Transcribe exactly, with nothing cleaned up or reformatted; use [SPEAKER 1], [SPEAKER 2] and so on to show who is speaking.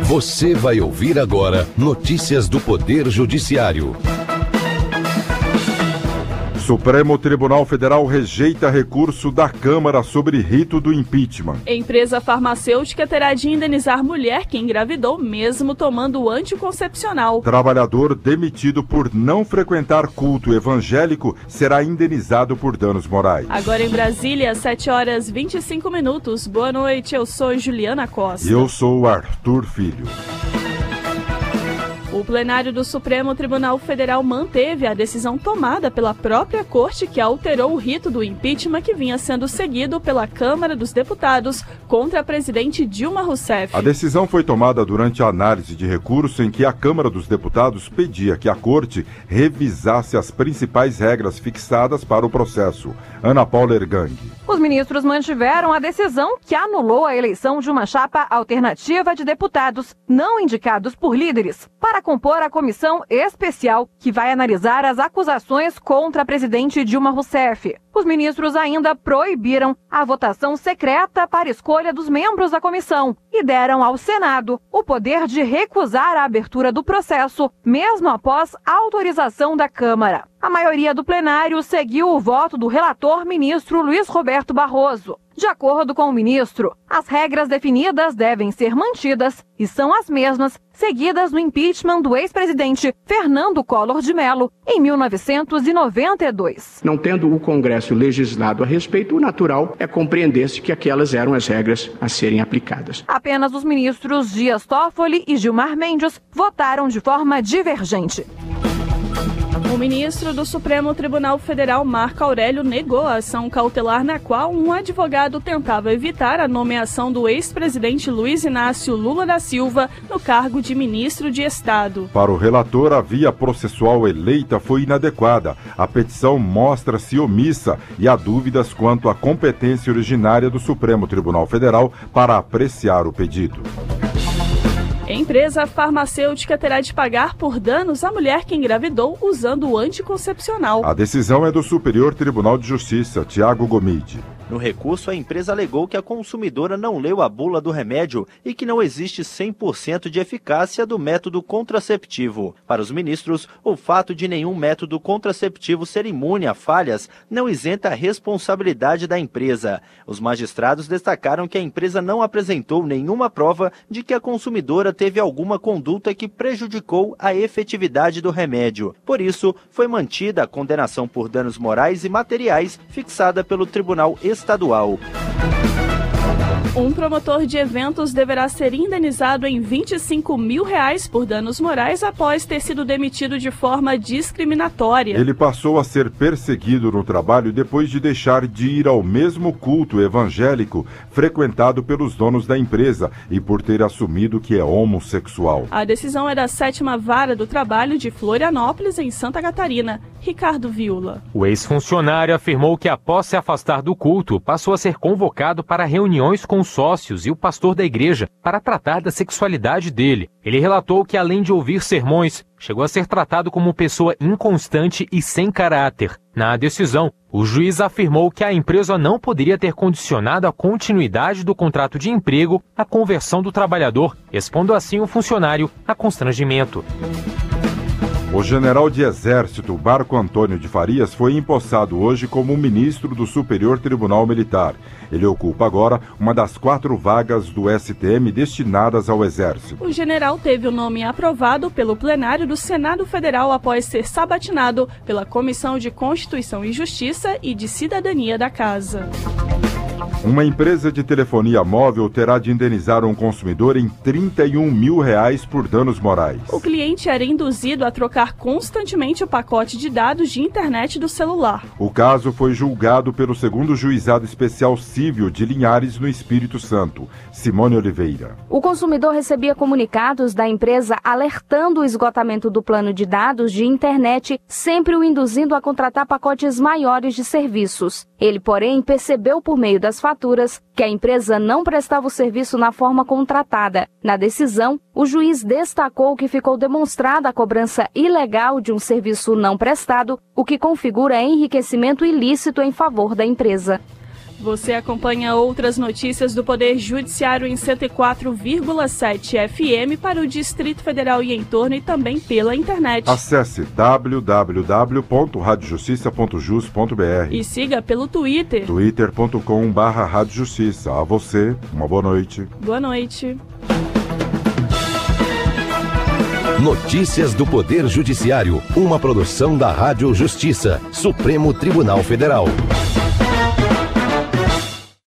[SPEAKER 1] Você vai ouvir agora notícias do Poder Judiciário.
[SPEAKER 2] Supremo Tribunal Federal rejeita recurso da Câmara sobre rito do impeachment.
[SPEAKER 3] Empresa farmacêutica terá de indenizar mulher que engravidou mesmo tomando anticoncepcional.
[SPEAKER 2] Trabalhador demitido por não frequentar culto evangélico será indenizado por danos morais.
[SPEAKER 3] Agora em Brasília, sete horas e vinte e cinco minutos. Boa noite, eu sou Juliana Costa.
[SPEAKER 2] E eu sou Arthur Filho.
[SPEAKER 3] O plenário do Supremo Tribunal Federal manteve a decisão tomada pela própria Corte que alterou o rito do impeachment que vinha sendo seguido pela Câmara dos Deputados contra a presidente Dilma Rousseff.
[SPEAKER 2] A decisão foi tomada durante a análise de recurso em que a Câmara dos Deputados pedia que a Corte revisasse as principais regras fixadas para o processo. Ana Paula Ergang.
[SPEAKER 4] Os ministros mantiveram a decisão que anulou a eleição de uma chapa alternativa de deputados não indicados por líderes para compor a comissão especial que vai analisar as acusações contra a presidente Dilma Rousseff. Os ministros ainda proibiram a votação secreta para escolha dos membros da comissão e deram ao Senado o poder de recusar a abertura do processo, mesmo após autorização da Câmara. A maioria do plenário seguiu o voto do relator ministro Luiz Roberto Barroso. De acordo com o ministro, as regras definidas devem ser mantidas e são as mesmas seguidas no impeachment do ex-presidente Fernando Collor de Mello em mil novecentos e noventa e dois.
[SPEAKER 5] Não tendo o Congresso legislado a respeito, o natural é compreender-se que aquelas eram as regras a serem aplicadas.
[SPEAKER 4] Apenas os ministros Dias Toffoli e Gilmar Mendes votaram de forma divergente.
[SPEAKER 3] O ministro do Supremo Tribunal Federal, Marco Aurélio, negou a ação cautelar na qual um advogado tentava evitar a nomeação do ex-presidente Luiz Inácio Lula da Silva no cargo de ministro de Estado.
[SPEAKER 2] Para o relator, a via processual eleita foi inadequada. A petição mostra-se omissa e há dúvidas quanto à competência originária do Supremo Tribunal Federal para apreciar o pedido.
[SPEAKER 3] Empresa farmacêutica terá de pagar por danos à mulher que engravidou usando o anticoncepcional.
[SPEAKER 2] A decisão é do Superior Tribunal de Justiça, Tiago Gomide.
[SPEAKER 6] No recurso, a empresa alegou que a consumidora não leu a bula do remédio e que não existe cem por cento de eficácia do método contraceptivo. Para os ministros, o fato de nenhum método contraceptivo ser imune a falhas não isenta a responsabilidade da empresa. Os magistrados destacaram que a empresa não apresentou nenhuma prova de que a consumidora teve alguma conduta que prejudicou a efetividade do remédio. Por isso, foi mantida a condenação por danos morais e materiais fixada pelo Tribunal Estadual.
[SPEAKER 3] Um promotor de eventos deverá ser indenizado em vinte e cinco mil reais por danos morais após ter sido demitido de forma discriminatória.
[SPEAKER 2] Ele passou a ser perseguido no trabalho depois de deixar de ir ao mesmo culto evangélico frequentado pelos donos da empresa e por ter assumido que é homossexual.
[SPEAKER 3] A decisão é da sétima Vara do Trabalho de Florianópolis, em Santa Catarina. Ricardo Viula.
[SPEAKER 7] O ex-funcionário afirmou que após se afastar do culto, passou a ser convocado para reuniões com os sócios e o pastor da igreja para tratar da sexualidade dele. Ele relatou que, além de ouvir sermões, chegou a ser tratado como pessoa inconstante e sem caráter. Na decisão, o juiz afirmou que a empresa não poderia ter condicionado a continuidade do contrato de emprego à conversão do trabalhador, expondo assim o funcionário a constrangimento.
[SPEAKER 2] O general de Exército Marco Antônio de Farias foi empossado hoje como ministro do Superior Tribunal Militar. Ele ocupa agora uma das quatro vagas do S T M destinadas ao Exército.
[SPEAKER 3] O general teve o nome aprovado pelo plenário do Senado Federal após ser sabatinado pela Comissão de Constituição e Justiça e de Cidadania da Casa.
[SPEAKER 2] Uma empresa de telefonia móvel terá de indenizar um consumidor em trinta e um mil reais por danos morais.
[SPEAKER 3] O cliente era induzido a trocar constantemente o pacote de dados de internet do celular.
[SPEAKER 2] O caso foi julgado pelo segundo Juizado Especial Civil de Linhares, no Espírito Santo. Simone Oliveira.
[SPEAKER 8] O consumidor recebia comunicados da empresa alertando o esgotamento do plano de dados de internet, sempre o induzindo a contratar pacotes maiores de serviços. Ele, porém, percebeu por meio das faturas que a empresa não prestava o serviço na forma contratada. Na decisão, o juiz destacou que ficou demonstrada a cobrança ilegal de um serviço não prestado, o que configura enriquecimento ilícito em favor da empresa.
[SPEAKER 3] Você acompanha outras notícias do Poder Judiciário em cento e quatro vírgula sete F M para o Distrito Federal e entorno e também pela internet.
[SPEAKER 2] Acesse w w w ponto rádio justiça ponto jus ponto b r
[SPEAKER 3] e siga pelo Twitter.
[SPEAKER 2] twitter ponto com barra rádio justiça. A você, uma boa noite.
[SPEAKER 3] Boa noite.
[SPEAKER 1] Notícias do Poder Judiciário, uma produção da Rádio Justiça, Supremo Tribunal Federal.